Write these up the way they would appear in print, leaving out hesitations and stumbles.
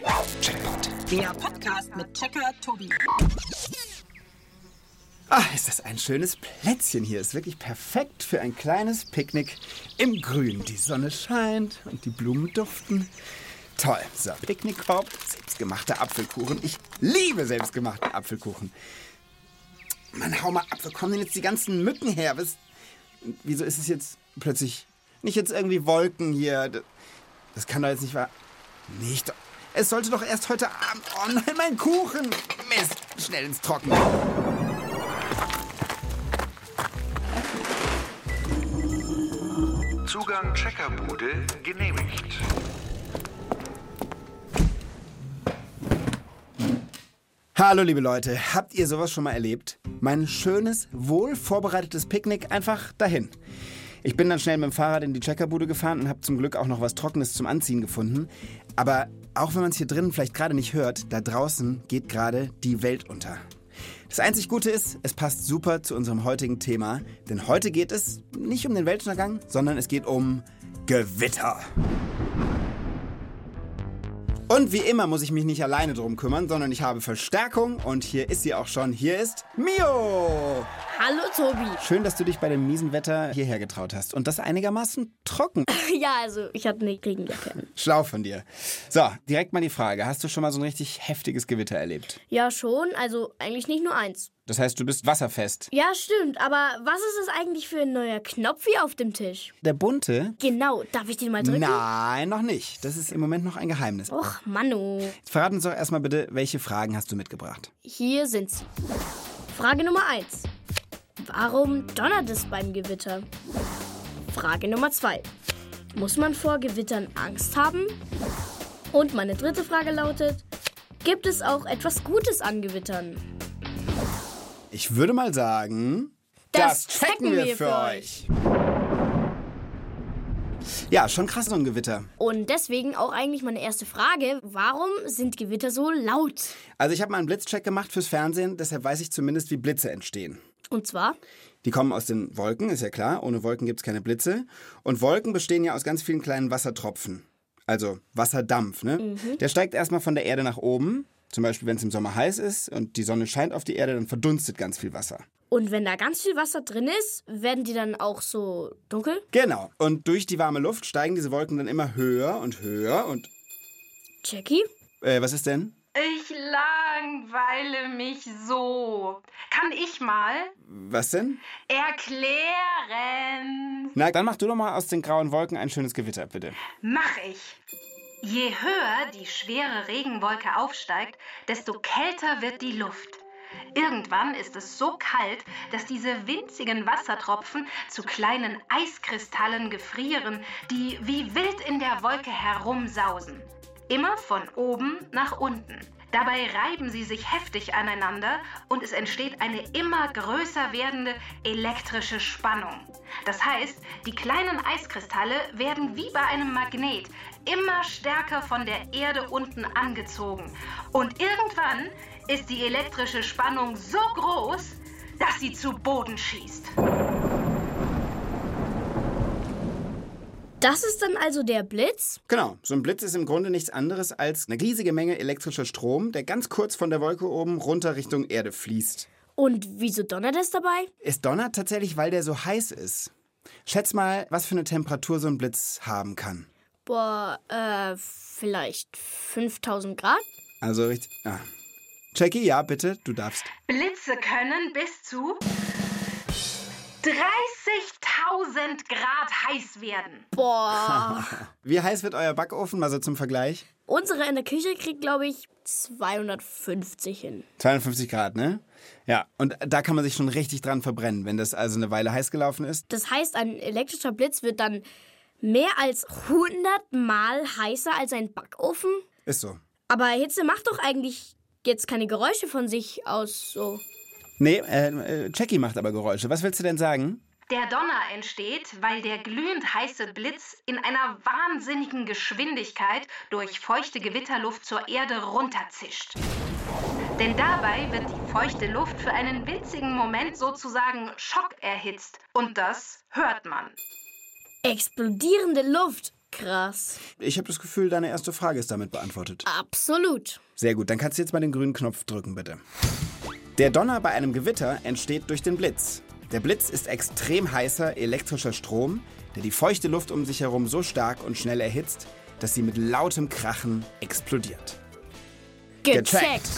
Checkpoint. Der Podcast mit Checker Tobi. Ist das ein schönes Plätzchen hier. Ist wirklich perfekt für ein kleines Picknick im Grün. Die Sonne scheint und die Blumen duften. Toll. So, Picknickkorb, selbstgemachter Apfelkuchen. Ich liebe selbstgemachten Apfelkuchen. Mann, hau mal ab. Wo kommen denn jetzt die ganzen Mücken her? Wieso ist es jetzt plötzlich nicht jetzt irgendwie Wolken hier? Das kann doch jetzt nicht wahr... Nicht... Es sollte doch erst heute Abend... Oh nein, mein Kuchen! Mist! Schnell ins Trockene. Zugang Checkerbude genehmigt. Hallo liebe Leute, habt ihr sowas schon mal erlebt? Mein schönes, wohl vorbereitetes Picknick einfach dahin. Ich bin dann schnell mit dem Fahrrad in die Checkerbude gefahren und habe zum Glück auch noch was Trockenes zum Anziehen gefunden. Aber auch wenn man es hier drinnen vielleicht gerade nicht hört, da draußen geht gerade die Welt unter. Das einzig Gute ist, es passt super zu unserem heutigen Thema, denn heute geht es nicht um den Weltuntergang, sondern es geht um Gewitter. Und wie immer muss ich mich nicht alleine drum kümmern, sondern ich habe Verstärkung und hier ist sie auch schon. Hier ist Mio! Hallo Tobi. Schön, dass du dich bei dem miesen Wetter hierher getraut hast und das einigermaßen trocken. Ja, also ich hatte eine Regenjacke an. Schlau von dir. So, direkt mal die Frage. Hast du schon mal so ein richtig heftiges Gewitter erlebt? Ja, schon. Also eigentlich nicht nur eins. Das heißt, du bist wasserfest. Ja, stimmt. Aber was ist es eigentlich für ein neuer Knopf hier auf dem Tisch? Der bunte? Genau. Darf ich den mal drücken? Nein, noch nicht. Das ist im Moment noch ein Geheimnis. Och, Manno. Jetzt verrat uns doch erstmal bitte, welche Fragen hast du mitgebracht? Hier sind sie. Frage Nummer 1. Warum donnert es beim Gewitter? Frage Nummer 2. Muss man vor Gewittern Angst haben? Und meine dritte Frage lautet, gibt es auch etwas Gutes an Gewittern? Ich würde mal sagen, das checken wir für euch. Ja, schon krass so ein Gewitter. Und deswegen auch eigentlich meine erste Frage, warum sind Gewitter so laut? Also ich habe mal einen Blitzcheck gemacht fürs Fernsehen, deshalb weiß ich zumindest, wie Blitze entstehen. Und zwar? Die kommen aus den Wolken, ist ja klar. Ohne Wolken gibt es keine Blitze. Und Wolken bestehen ja aus ganz vielen kleinen Wassertropfen. Also Wasserdampf, ne? Mhm. Der steigt erstmal von der Erde nach oben. Zum Beispiel, wenn es im Sommer heiß ist und die Sonne scheint auf die Erde, dann verdunstet ganz viel Wasser. Und wenn da ganz viel Wasser drin ist, werden die dann auch so dunkel? Genau. Und durch die warme Luft steigen diese Wolken dann immer höher und höher und... Jackie? Was ist denn? Ich langweile mich so. Kann ich mal Was denn? erklären? Na, dann mach du doch mal aus den grauen Wolken ein schönes Gewitter, bitte. Mach ich. Je höher die schwere Regenwolke aufsteigt, desto kälter wird die Luft. Irgendwann ist es so kalt, dass diese winzigen Wassertropfen zu kleinen Eiskristallen gefrieren, die wie wild in der Wolke herumsausen. Immer von oben nach unten. Dabei reiben sie sich heftig aneinander und es entsteht eine immer größer werdende elektrische Spannung. Das heißt, die kleinen Eiskristalle werden wie bei einem Magnet immer stärker von der Erde unten angezogen. Und irgendwann ist die elektrische Spannung so groß, dass sie zu Boden schießt. Das ist dann also der Blitz? Genau, so ein Blitz ist im Grunde nichts anderes als eine riesige Menge elektrischer Strom, der ganz kurz von der Wolke oben runter Richtung Erde fließt. Und wieso donnert es dabei? Es donnert tatsächlich, weil der so heiß ist. Schätz mal, was für eine Temperatur so ein Blitz haben kann. Boah, vielleicht 5000 Grad? Also richtig... Jackie, ja, bitte, du darfst. Blitze können bis zu 30.000 Grad heiß werden. Boah. Wie heiß wird euer Backofen, mal so zum Vergleich? Unsere in der Küche kriegt, glaube ich, 250 hin. 250 Grad, ne? Ja, und da kann man sich schon richtig dran verbrennen, wenn das also eine Weile heiß gelaufen ist. Das heißt, ein elektrischer Blitz wird dann mehr als 100 Mal heißer als ein Backofen? Ist so. Aber Hitze macht doch eigentlich jetzt keine Geräusche von sich aus, so. Nee, Jackie macht aber Geräusche. Was willst du denn sagen? Der Donner entsteht, weil der glühend heiße Blitz in einer wahnsinnigen Geschwindigkeit durch feuchte Gewitterluft zur Erde runterzischt. Denn dabei wird die feuchte Luft für einen winzigen Moment sozusagen schockerhitzt. Und das hört man. Explodierende Luft. Krass. Ich habe das Gefühl, deine erste Frage ist damit beantwortet. Absolut. Sehr gut, dann kannst du jetzt mal den grünen Knopf drücken, bitte. Der Donner bei einem Gewitter entsteht durch den Blitz. Der Blitz ist extrem heißer elektrischer Strom, der die feuchte Luft um sich herum so stark und schnell erhitzt, dass sie mit lautem Krachen explodiert. Gecheckt.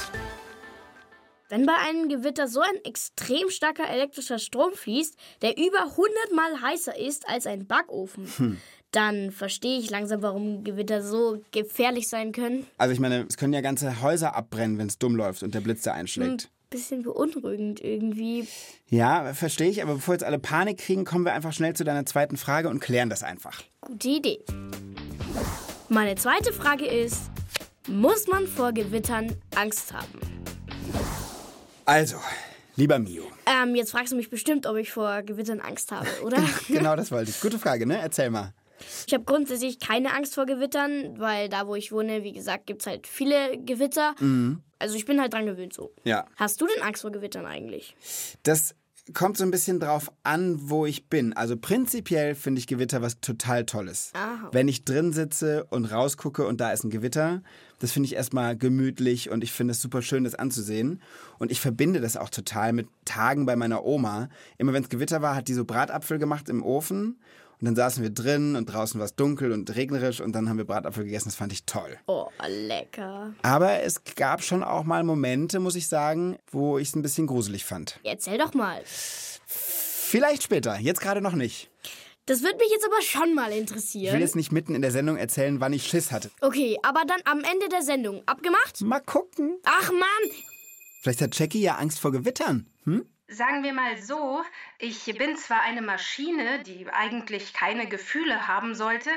Wenn bei einem Gewitter so ein extrem starker elektrischer Strom fließt, der über 100 Mal heißer ist als ein Backofen, dann verstehe ich langsam, warum Gewitter so gefährlich sein können. Also ich meine, es können ja ganze Häuser abbrennen, wenn es dumm läuft und der Blitz da einschlägt. Bisschen beunruhigend irgendwie. Ja, verstehe ich, aber bevor jetzt alle Panik kriegen, kommen wir einfach schnell zu deiner zweiten Frage und klären das einfach. Gute Idee. Meine zweite Frage ist, muss man vor Gewittern Angst haben? Also, lieber Mio. Jetzt fragst du mich bestimmt, ob ich vor Gewittern Angst habe, oder? Genau, das wollte ich. Gute Frage, ne? Erzähl mal. Ich habe grundsätzlich keine Angst vor Gewittern, weil da, wo ich wohne, wie gesagt, gibt es halt viele Gewitter. Also ich bin halt dran gewöhnt so. Ja. Hast du denn Angst vor Gewittern eigentlich? Das kommt so ein bisschen drauf an, wo ich bin. Also prinzipiell finde ich Gewitter was total Tolles. Aha. Wenn ich drin sitze und rausgucke und da ist ein Gewitter, das finde ich erstmal gemütlich und ich finde es super schön, das anzusehen. Und ich verbinde das auch total mit Tagen bei meiner Oma. Immer wenn es Gewitter war, hat die so Bratapfel gemacht im Ofen. Und dann saßen wir drin und draußen war es dunkel und regnerisch und dann haben wir Bratapfel gegessen. Das fand ich toll. Oh, lecker. Aber es gab schon auch mal Momente, muss ich sagen, wo ich es ein bisschen gruselig fand. Erzähl doch mal. Vielleicht später, jetzt gerade noch nicht. Das würde mich jetzt aber schon mal Ich will interessieren. jetzt nicht mitten in der Sendung erzählen, wann ich Schiss hatte. Okay, aber dann am Ende der Sendung. Abgemacht? Mal gucken. Ach Mann! Vielleicht hat Jackie ja Angst vor Gewittern. Sagen wir mal so, ich bin zwar eine Maschine, die eigentlich keine Gefühle haben sollte,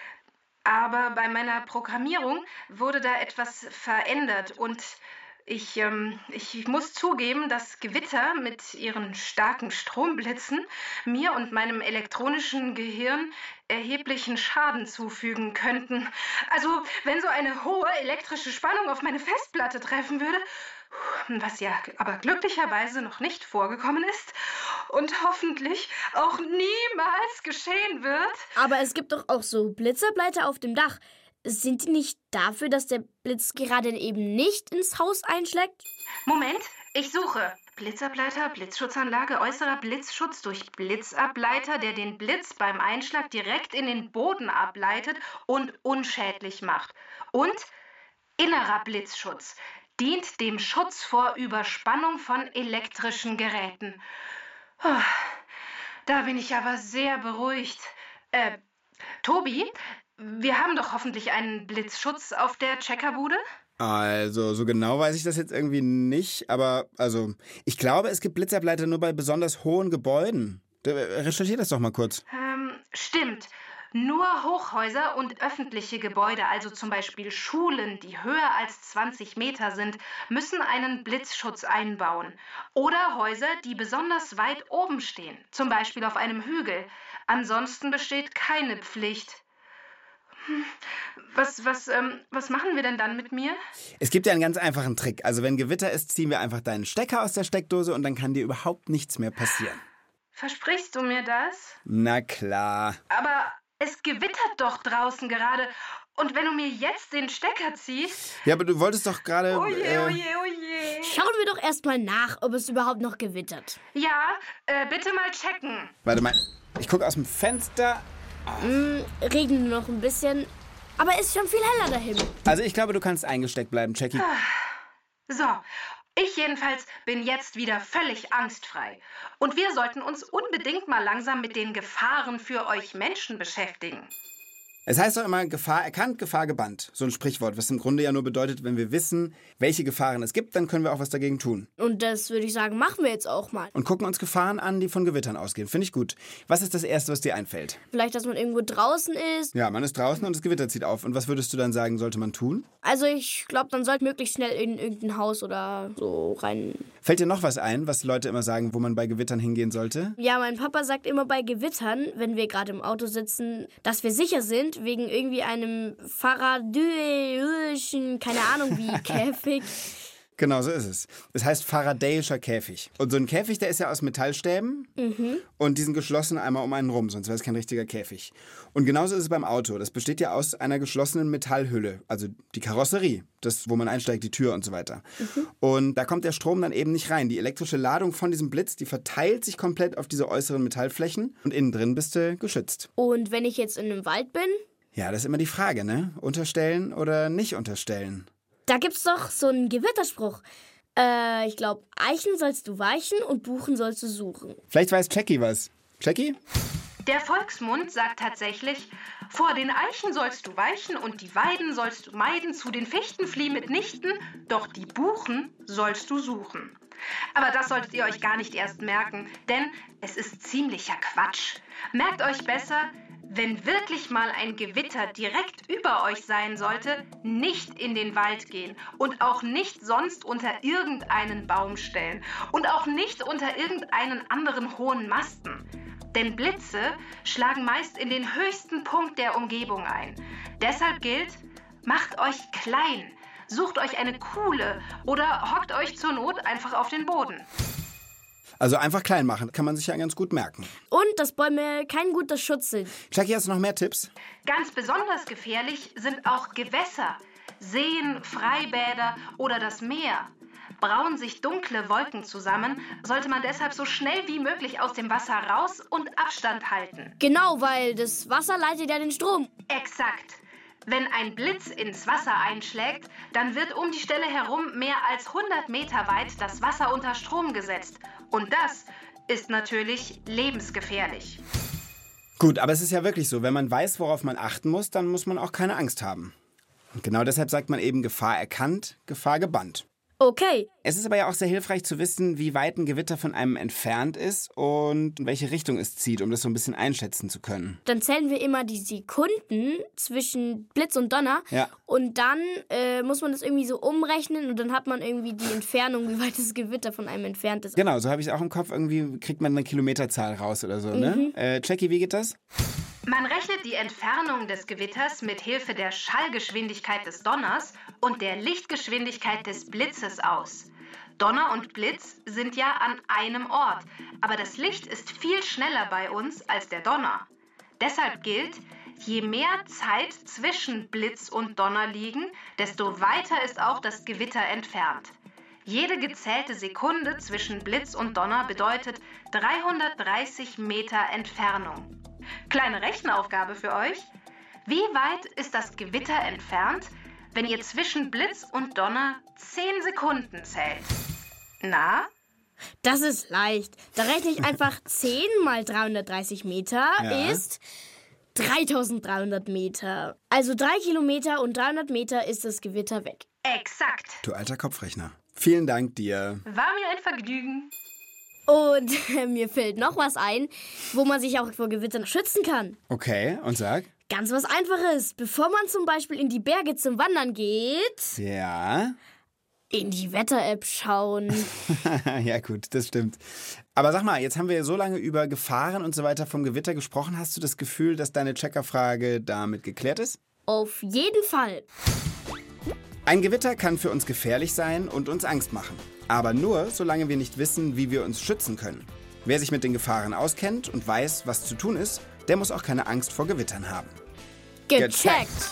aber bei meiner Programmierung wurde da etwas verändert und ich muss zugeben, dass Gewitter mit ihren starken Stromblitzen mir und meinem elektronischen Gehirn erheblichen Schaden zufügen könnten. Also, wenn so eine hohe elektrische Spannung auf meine Festplatte treffen würde, was ja aber glücklicherweise noch nicht vorgekommen ist und hoffentlich auch niemals geschehen wird. Aber es gibt doch auch so Blitzableiter auf dem Dach. Sind die nicht dafür, dass der Blitz gerade eben nicht ins Haus einschlägt? Moment, ich suche. Blitzableiter, Blitzschutzanlage, äußerer Blitzschutz durch Blitzableiter, der den Blitz beim Einschlag direkt in den Boden ableitet und unschädlich macht. Und innerer Blitzschutz dient dem Schutz vor Überspannung von elektrischen Geräten. Da bin ich aber sehr beruhigt. Tobi, wir haben doch hoffentlich einen Blitzschutz auf der Checkerbude? Also, so genau weiß ich das jetzt irgendwie nicht, aber ich glaube, es gibt Blitzableiter nur bei besonders hohen Gebäuden. Recherchier das doch mal kurz. Stimmt. Nur Hochhäuser und öffentliche Gebäude, also zum Beispiel Schulen, die höher als 20 Meter sind, müssen einen Blitzschutz einbauen. Oder Häuser, die besonders weit oben stehen, zum Beispiel auf einem Hügel. Ansonsten besteht keine Pflicht. Was machen wir denn dann mit mir? Es gibt ja einen ganz einfachen Trick. Also wenn Gewitter ist, ziehen wir einfach deinen Stecker aus der Steckdose und dann kann dir überhaupt nichts mehr passieren. Versprichst du mir das? Na klar. Aber es gewittert doch draußen gerade. Und wenn du mir jetzt den Stecker ziehst... Ja, aber du wolltest doch gerade... Oje, oje, oje. Schauen wir doch erstmal nach, ob es überhaupt noch gewittert. Ja, bitte mal checken. Warte mal, ich gucke aus dem Fenster. Regnet nur noch ein bisschen, aber ist schon viel heller da hinten. Also ich glaube, du kannst eingesteckt bleiben, Jackie. So, ich jedenfalls bin jetzt wieder völlig angstfrei. Und wir sollten uns unbedingt mal langsam mit den Gefahren für euch Menschen beschäftigen. Es heißt doch immer, Gefahr erkannt, Gefahr gebannt. So ein Sprichwort, was im Grunde ja nur bedeutet, wenn wir wissen, welche Gefahren es gibt, dann können wir auch was dagegen tun. Und das würde ich sagen, machen wir jetzt auch mal. Und gucken uns Gefahren an, die von Gewittern ausgehen. Finde ich gut. Was ist das Erste, was dir einfällt? Vielleicht, dass man irgendwo draußen ist. Ja, man ist draußen und das Gewitter zieht auf. Und was würdest du dann sagen, sollte man tun? Also ich glaube, dann sollte möglichst schnell in irgendein Haus oder so rein. Fällt dir noch was ein, was Leute immer sagen, wo man bei Gewittern hingehen sollte? Ja, mein Papa sagt immer bei Gewittern, wenn wir gerade im Auto sitzen, dass wir sicher sind, wegen irgendwie einem Faradöischen, keine Ahnung wie, Käfig. Genau, so ist es. Das heißt faradäischer Käfig. Und so ein Käfig, der ist ja aus Metallstäben und die sind geschlossen einmal um einen rum, sonst wäre es kein richtiger Käfig. Und genauso ist es beim Auto. Das besteht ja aus einer geschlossenen Metallhülle, also die Karosserie, das, wo man einsteigt, die Tür und so weiter. Und da kommt der Strom dann eben nicht rein. Die elektrische Ladung von diesem Blitz, die verteilt sich komplett auf diese äußeren Metallflächen und innen drin bist du geschützt. Und wenn ich jetzt in einem Wald bin? Ja, das ist immer die Frage, ne? Unterstellen oder nicht unterstellen? Da gibt's doch so einen Gewitterspruch. Ich glaube, Eichen sollst du weichen und Buchen sollst du suchen. Vielleicht weiß Jackie was. Jackie? Der Volksmund sagt tatsächlich, vor den Eichen sollst du weichen und die Weiden sollst du meiden, zu den Fichten flieh mitnichten, doch die Buchen sollst du suchen. Aber das solltet ihr euch gar nicht erst merken, denn es ist ziemlicher Quatsch. Merkt euch besser, wenn wirklich mal ein Gewitter direkt über euch sein sollte, nicht in den Wald gehen und auch nicht sonst unter irgendeinen Baum stellen und auch nicht unter irgendeinen anderen hohen Masten. Denn Blitze schlagen meist in den höchsten Punkt der Umgebung ein. Deshalb gilt, macht euch klein, sucht euch eine Kuhle oder hockt euch zur Not einfach auf den Boden. Also einfach klein machen, kann man sich ja ganz gut merken. Und dass Bäume kein guter Schutz sind. Jackie, hast du noch mehr Tipps? Ganz besonders gefährlich sind auch Gewässer, Seen, Freibäder oder das Meer. Brauen sich dunkle Wolken zusammen, sollte man deshalb so schnell wie möglich aus dem Wasser raus und Abstand halten. Genau, weil das Wasser leitet ja den Strom. Exakt. Wenn ein Blitz ins Wasser einschlägt, dann wird um die Stelle herum mehr als 100 Meter weit das Wasser unter Strom gesetzt. Und das ist natürlich lebensgefährlich. Gut, aber es ist ja wirklich so, wenn man weiß, worauf man achten muss, dann muss man auch keine Angst haben. Und genau deshalb sagt man eben Gefahr erkannt, Gefahr gebannt. Okay. Es ist aber ja auch sehr hilfreich zu wissen, wie weit ein Gewitter von einem entfernt ist und in welche Richtung es zieht, um das so ein bisschen einschätzen zu können. Dann zählen wir immer die Sekunden zwischen Blitz und Donner. Ja. Und dann muss man das irgendwie so umrechnen und dann hat man irgendwie die Entfernung, wie weit das Gewitter von einem entfernt ist. Genau, so habe ich es auch im Kopf. Irgendwie kriegt man eine Kilometerzahl raus oder so, ne? Jackie, wie geht das? Man rechnet die Entfernung des Gewitters mit Hilfe der Schallgeschwindigkeit des Donners und der Lichtgeschwindigkeit des Blitzes aus. Donner und Blitz sind ja an einem Ort, aber das Licht ist viel schneller bei uns als der Donner. Deshalb gilt, je mehr Zeit zwischen Blitz und Donner liegen, desto weiter ist auch das Gewitter entfernt. Jede gezählte Sekunde zwischen Blitz und Donner bedeutet 330 Meter Entfernung. Kleine Rechenaufgabe für euch. Wie weit ist das Gewitter entfernt, wenn ihr zwischen Blitz und Donner 10 Sekunden zählt? Na? Das ist leicht. Da rechne ich einfach 10 mal 330 Meter ist 3300 Meter. Also 3 Kilometer und 300 Meter ist das Gewitter weg. Exakt. Du alter Kopfrechner. Vielen Dank dir. War mir ein Vergnügen. Und mir fällt noch was ein, wo man sich auch vor Gewittern schützen kann. Okay, und sag? Ganz was Einfaches. Bevor man zum Beispiel in die Berge zum Wandern geht, Ja? in die Wetter-App schauen. Ja gut, das stimmt. Aber sag mal, jetzt haben wir so lange über Gefahren und so weiter vom Gewitter gesprochen. Hast du das Gefühl, dass deine Checkerfrage damit geklärt ist? Auf jeden Fall. Ein Gewitter kann für uns gefährlich sein und uns Angst machen. Aber nur, solange wir nicht wissen, wie wir uns schützen können. Wer sich mit den Gefahren auskennt und weiß, was zu tun ist, der muss auch keine Angst vor Gewittern haben. Gecheckt.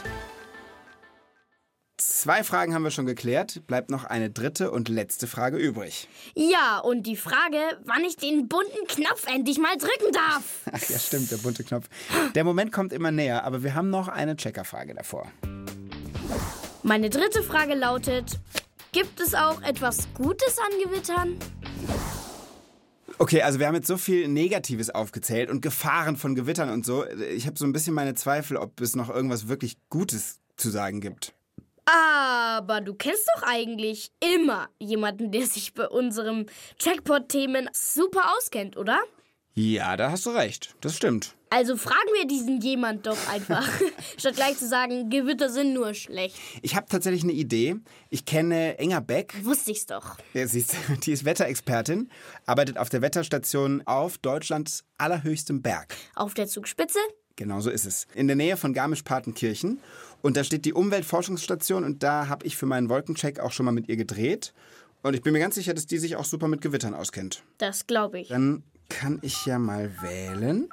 2 Fragen haben wir schon geklärt. Bleibt noch eine dritte und letzte Frage übrig. Ja, und die Frage, wann ich den bunten Knopf endlich mal drücken darf. Ach ja, stimmt, der bunte Knopf. Der Moment kommt immer näher, aber wir haben noch eine Checkerfrage davor. Meine dritte Frage lautet, gibt es auch etwas Gutes an Gewittern? Okay, also wir haben jetzt so viel Negatives aufgezählt und Gefahren von Gewittern und so. Ich habe so ein bisschen meine Zweifel, ob es noch irgendwas wirklich Gutes zu sagen gibt. Aber du kennst doch eigentlich immer jemanden, der sich bei unserem Jackpot-Themen super auskennt, oder? Ja, da hast du recht. Das stimmt. Also fragen wir diesen jemand doch einfach, statt gleich zu sagen, Gewitter sind nur schlecht. Ich habe tatsächlich eine Idee. Ich kenne Inga Beck. Wusste ich's doch. Ja, siehst du, die ist Wetterexpertin, arbeitet auf der Wetterstation auf Deutschlands allerhöchstem Berg. Auf der Zugspitze? Genau so ist es. In der Nähe von Garmisch-Partenkirchen. Und da steht die Umweltforschungsstation und da habe ich für meinen Wolkencheck auch schon mal mit ihr gedreht. Und ich bin mir ganz sicher, dass die sich auch super mit Gewittern auskennt. Das glaube ich. Dann kann ich ja mal wählen.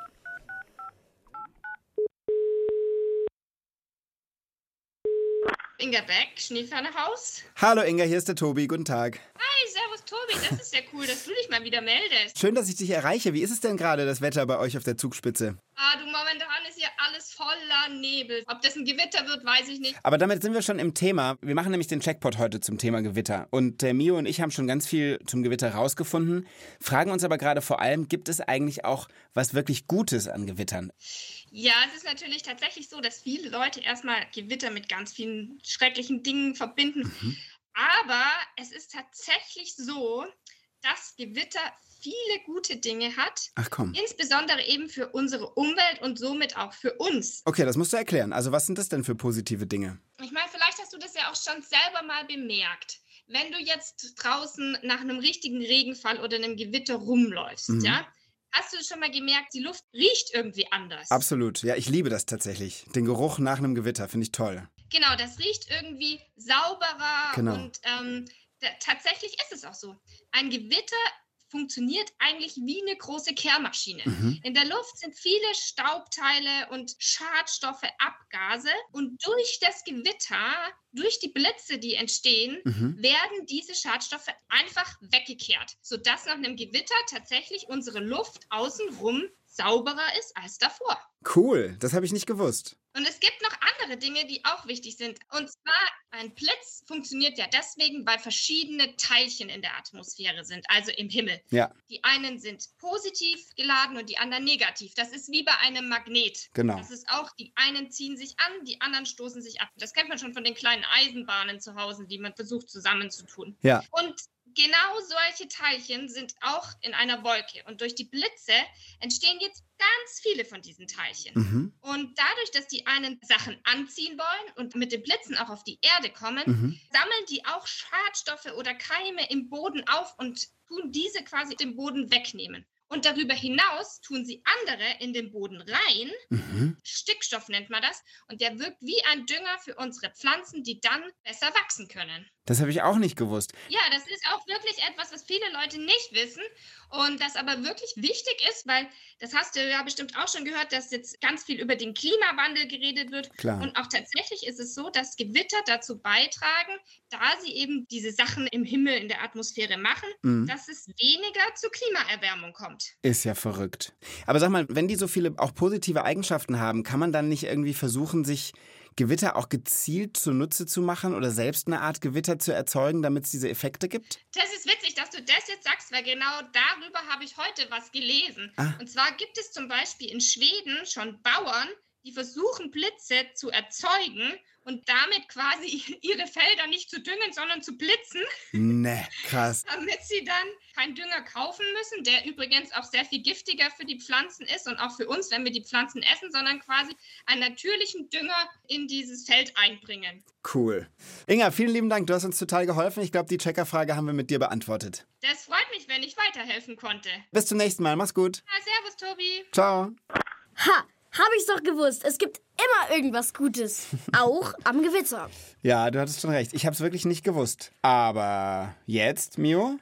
Inga Beck, Schneefernerhaus. Hallo Inga, hier ist der Tobi. Guten Tag. Hi, servus Tobi, das ist ja cool, dass du dich mal wieder meldest. Schön, dass ich dich erreiche. Wie ist es denn gerade, das Wetter bei euch auf der Zugspitze? Du, momentan ist hier alles voller Nebel. Ob das ein Gewitter wird, weiß ich nicht. Aber damit sind wir schon im Thema. Wir machen nämlich den Checkpot heute zum Thema Gewitter. Und Mio und ich haben schon ganz viel zum Gewitter rausgefunden, fragen uns aber gerade vor allem, gibt es eigentlich auch was wirklich Gutes an Gewittern? Ja, es ist natürlich tatsächlich so, dass viele Leute erstmal Gewitter mit ganz vielen schrecklichen Dingen verbinden. Aber es ist tatsächlich so, dass Gewitter viele gute Dinge hat. Ach komm. Insbesondere eben für unsere Umwelt und somit auch für uns. Okay, das musst du erklären. Also was sind das denn für positive Dinge? Ich meine, vielleicht hast du das ja auch schon selber mal bemerkt. Wenn du jetzt draußen nach einem richtigen Regenfall oder einem Gewitter rumläufst, ja, hast du schon mal gemerkt, die Luft riecht irgendwie anders. Absolut. Ja, ich liebe das tatsächlich. Den Geruch nach einem Gewitter finde ich toll. Genau, das riecht irgendwie sauberer. Genau. Und tatsächlich ist es auch so. Ein Gewitter funktioniert eigentlich wie eine große Kehrmaschine. In der Luft sind viele Staubteile und Schadstoffe, Abgase. Und durch das Gewitter, durch die Blitze, die entstehen, werden diese Schadstoffe einfach weggekehrt, sodass nach einem Gewitter tatsächlich unsere Luft außenrum sauberer ist als davor. Cool, das habe ich nicht gewusst. Und es gibt noch andere Dinge, die auch wichtig sind. Und zwar, ein Blitz funktioniert ja deswegen, weil verschiedene Teilchen in der Atmosphäre sind, also im Himmel. Ja. Die einen sind positiv geladen und die anderen negativ. Das ist wie bei einem Magnet. Genau. Das ist auch, die einen ziehen sich an, die anderen stoßen sich ab. Das kennt man schon von den kleinen Eisenbahnen zu Hause, die man versucht zusammenzutun. Ja. Und genau solche Teilchen sind auch in einer Wolke. Und durch die Blitze entstehen jetzt ganz viele von diesen Teilchen. Und dadurch, dass die einen Sachen anziehen wollen und mit den Blitzen auch auf die Erde kommen, sammeln die auch Schadstoffe oder Keime im Boden auf und tun diese quasi den Boden wegnehmen. Und darüber hinaus tun sie andere in den Boden rein. Stickstoff nennt man das. Und der wirkt wie ein Dünger für unsere Pflanzen, die dann besser wachsen können. Das habe ich auch nicht gewusst. Ja, das ist auch wirklich etwas, was viele Leute nicht wissen und das aber wirklich wichtig ist, weil das hast du ja bestimmt auch schon gehört, dass jetzt ganz viel über den Klimawandel geredet wird. Klar. Und auch tatsächlich ist es so, dass Gewitter dazu beitragen, da sie eben diese Sachen im Himmel, in der Atmosphäre machen, dass es weniger zur Klimaerwärmung kommt. Ist ja verrückt. Aber sag mal, wenn die so viele auch positive Eigenschaften haben, kann man dann nicht irgendwie versuchen, sich Gewitter auch gezielt zunutze zu machen oder selbst eine Art Gewitter zu erzeugen, damit es diese Effekte gibt? Das ist witzig, dass du das jetzt sagst, weil genau darüber habe ich heute was gelesen. Und zwar gibt es zum Beispiel in Schweden schon Bauern, die versuchen, Blitze zu erzeugen und damit quasi ihre Felder nicht zu düngen, sondern zu blitzen. Ne, krass. Damit sie dann keinen Dünger kaufen müssen, der übrigens auch sehr viel giftiger für die Pflanzen ist und auch für uns, wenn wir die Pflanzen essen, sondern quasi einen natürlichen Dünger in dieses Feld einbringen. Cool. Inga, vielen lieben Dank, du hast uns total geholfen. Ich glaube, die Checkerfrage haben wir mit dir beantwortet. Das freut mich, wenn ich weiterhelfen konnte. Bis zum nächsten Mal, mach's gut. Ja, servus, Tobi. Ciao. Ha, habe ich's doch gewusst. Es gibt immer irgendwas Gutes. Auch am Gewitter. Ja, du hattest schon recht. Ich hab's wirklich nicht gewusst. Aber jetzt, Mio?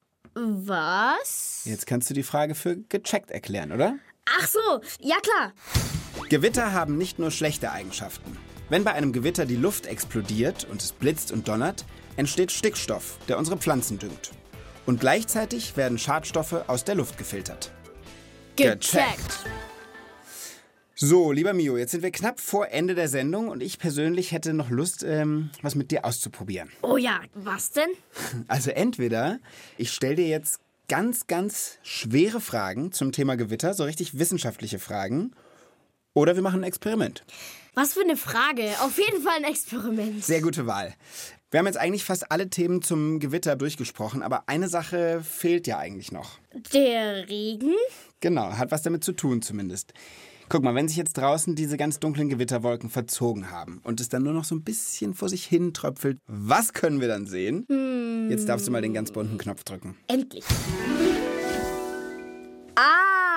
Was? Jetzt kannst du die Frage für gecheckt erklären, oder? Ach so, ja klar. Gewitter haben nicht nur schlechte Eigenschaften. Wenn bei einem Gewitter die Luft explodiert und es blitzt und donnert, entsteht Stickstoff, der unsere Pflanzen düngt. Und gleichzeitig werden Schadstoffe aus der Luft gefiltert. Gecheckt. So, lieber Mio, jetzt sind wir knapp vor Ende der Sendung und ich persönlich hätte noch Lust, was mit dir auszuprobieren. Oh ja, was denn? Also entweder ich stelle dir jetzt ganz, ganz schwere Fragen zum Thema Gewitter, so richtig wissenschaftliche Fragen, oder wir machen ein Experiment. Was für eine Frage. Auf jeden Fall ein Experiment. Sehr gute Wahl. Wir haben jetzt eigentlich fast alle Themen zum Gewitter durchgesprochen, aber eine Sache fehlt ja eigentlich noch. Der Regen? Genau, hat was damit zu tun zumindest. Guck mal, wenn sich jetzt draußen diese ganz dunklen Gewitterwolken verzogen haben und es dann nur noch so ein bisschen vor sich hin tröpfelt, was können wir dann sehen? Jetzt darfst du mal den ganz bunten Knopf drücken. Endlich. Ah,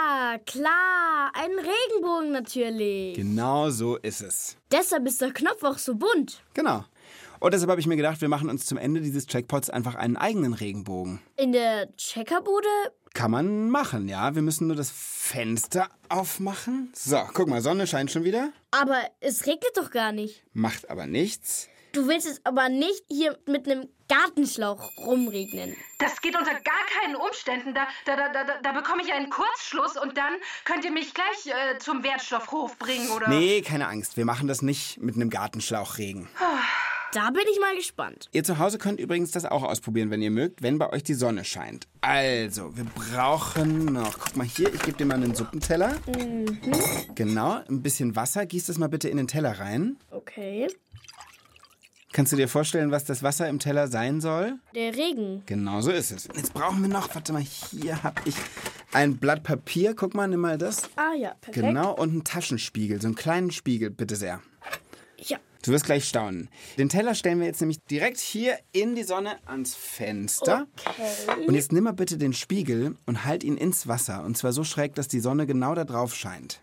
klar, ein Regenbogen natürlich. Genau so ist es. Deshalb ist der Knopf auch so bunt. Genau. Und deshalb habe ich mir gedacht, wir machen uns zum Ende dieses Checkpots einfach einen eigenen Regenbogen. In der Checkerbude? Kann man machen, ja. Wir müssen nur das Fenster aufmachen. So, guck mal, Sonne scheint schon wieder. Aber es regnet doch gar nicht. Macht aber nichts. Du willst es aber nicht hier mit einem Gartenschlauch rumregnen. Das geht unter gar keinen Umständen. Da bekomme ich einen Kurzschluss und dann könnt ihr mich gleich zum Wertstoffhof bringen, oder? Nee, keine Angst. Wir machen das nicht mit einem Gartenschlauchregen. Da bin ich mal gespannt. Ihr zu Hause könnt übrigens das auch ausprobieren, wenn ihr mögt, wenn bei euch die Sonne scheint. Also, wir brauchen noch, guck mal hier, ich gebe dir mal einen Suppenteller. Genau, ein bisschen Wasser. Gieß das mal bitte in den Teller rein. Okay. Kannst du dir vorstellen, was das Wasser im Teller sein soll? Der Regen. Genau so ist es. Und jetzt brauchen wir noch, warte mal, hier habe ich ein Blatt Papier. Guck mal, nimm mal das. Ah ja, perfekt. Genau, und einen Taschenspiegel, so einen kleinen Spiegel, bitte sehr. Ja. Du wirst gleich staunen. Den Teller stellen wir jetzt nämlich direkt hier in die Sonne ans Fenster. Okay. Und jetzt nimm mal bitte den Spiegel und halt ihn ins Wasser. Und zwar so schräg, dass die Sonne genau da drauf scheint.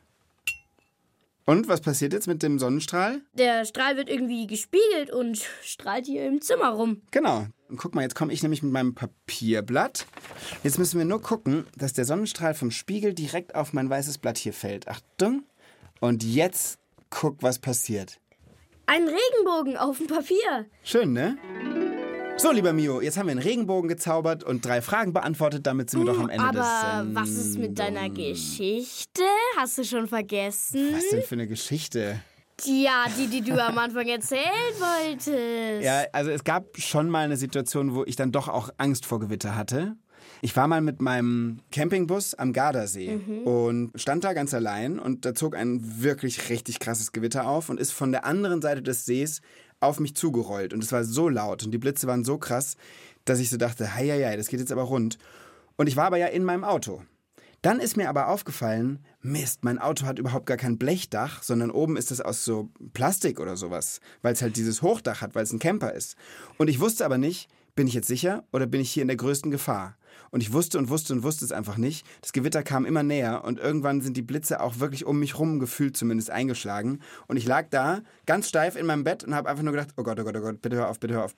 Und was passiert jetzt mit dem Sonnenstrahl? Der Strahl wird irgendwie gespiegelt und strahlt hier im Zimmer rum. Genau. Und guck mal, jetzt komme ich nämlich mit meinem Papierblatt. Jetzt müssen wir nur gucken, dass der Sonnenstrahl vom Spiegel direkt auf mein weißes Blatt hier fällt. Achtung. Und jetzt guck, was passiert. Ein Regenbogen auf dem Papier. Schön, ne? So, lieber Mio, jetzt haben wir einen Regenbogen gezaubert und 3 Fragen beantwortet. Damit sind wir doch am Ende des Aber was ist mit deiner Geschichte? Hast du schon vergessen? Was denn für eine Geschichte? Ja, die du am Anfang erzählen wolltest. Ja, also es gab schon mal eine Situation, wo ich dann doch auch Angst vor Gewitter hatte. Ich war mal mit meinem Campingbus am Gardasee und stand da ganz allein und da zog ein wirklich richtig krasses Gewitter auf und ist von der anderen Seite des Sees auf mich zugerollt. Und es war so laut und die Blitze waren so krass, dass ich so dachte, hei, das geht jetzt aber rund. Und ich war aber ja in meinem Auto. Dann ist mir aber aufgefallen, Mist, mein Auto hat überhaupt gar kein Blechdach, sondern oben ist es aus so Plastik oder sowas, weil es halt dieses Hochdach hat, weil es ein Camper ist. Und ich wusste aber nicht, bin ich jetzt sicher oder bin ich hier in der größten Gefahr? Und ich wusste es einfach nicht. Das Gewitter kam immer näher und irgendwann sind die Blitze auch wirklich um mich rum gefühlt zumindest eingeschlagen. Und ich lag da ganz steif in meinem Bett und habe einfach nur gedacht, oh Gott, bitte hör auf.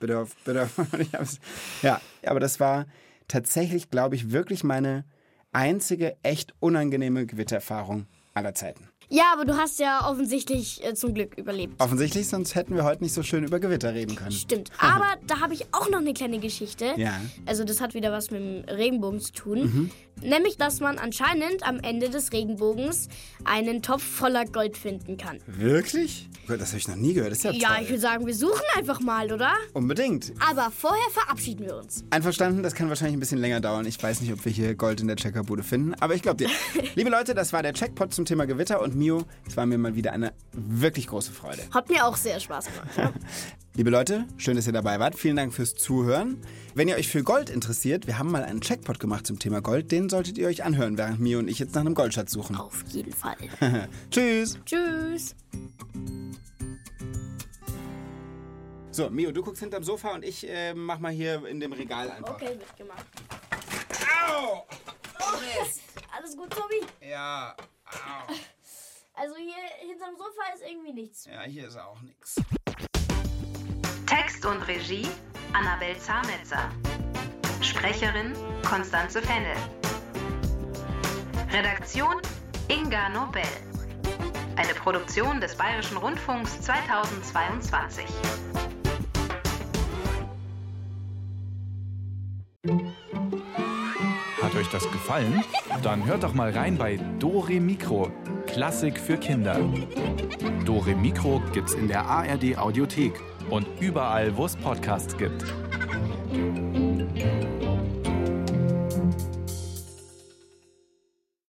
Ja, aber das war tatsächlich, glaube ich, wirklich meine einzige echt unangenehme Gewittererfahrung aller Zeiten. Ja, aber du hast ja offensichtlich zum Glück überlebt. Offensichtlich, sonst hätten wir heute nicht so schön über Gewitter reden können. Stimmt. Aber da habe ich auch noch eine kleine Geschichte. Ja. Also das hat wieder was mit dem Regenbogen zu tun. Nämlich, dass man anscheinend am Ende des Regenbogens einen Topf voller Gold finden kann. Wirklich? Das habe ich noch nie gehört. Das ist ja toll. Ja, ich würde sagen, wir suchen einfach mal, oder? Unbedingt. Aber vorher verabschieden wir uns. Einverstanden, das kann wahrscheinlich ein bisschen länger dauern. Ich weiß nicht, ob wir hier Gold in der Checkerbude finden, aber ich glaube dir. Liebe Leute, das war der Checkpot zum Thema Gewitter und Mio, es war mir mal wieder eine wirklich große Freude. Hat mir auch sehr Spaß gemacht. Ja. Liebe Leute, schön, dass ihr dabei wart. Vielen Dank fürs Zuhören. Wenn ihr euch für Gold interessiert, wir haben mal einen Checkpot gemacht zum Thema Gold. Den solltet ihr euch anhören, während Mio und ich jetzt nach einem Goldschatz suchen. Auf jeden Fall. Tschüss. Tschüss. So, Mio, du guckst hinterm Sofa und ich mach mal hier in dem Regal einfach. Okay, wird gemacht. Au! Alles gut, Tobi? Ja, au. Also hier hinterm Sofa ist irgendwie nichts. Ja, hier ist auch nichts. Text und Regie Annabel Zahnetzer. Sprecherin Konstanze Fennel. Redaktion Inga Nobel. Eine Produktion des Bayerischen Rundfunks 2022. Hat euch das gefallen? Dann hört doch mal rein bei Dore Mikro, Klassik für Kinder. Dore Mikro gibt's in der ARD Audiothek und überall, wo es Podcasts gibt.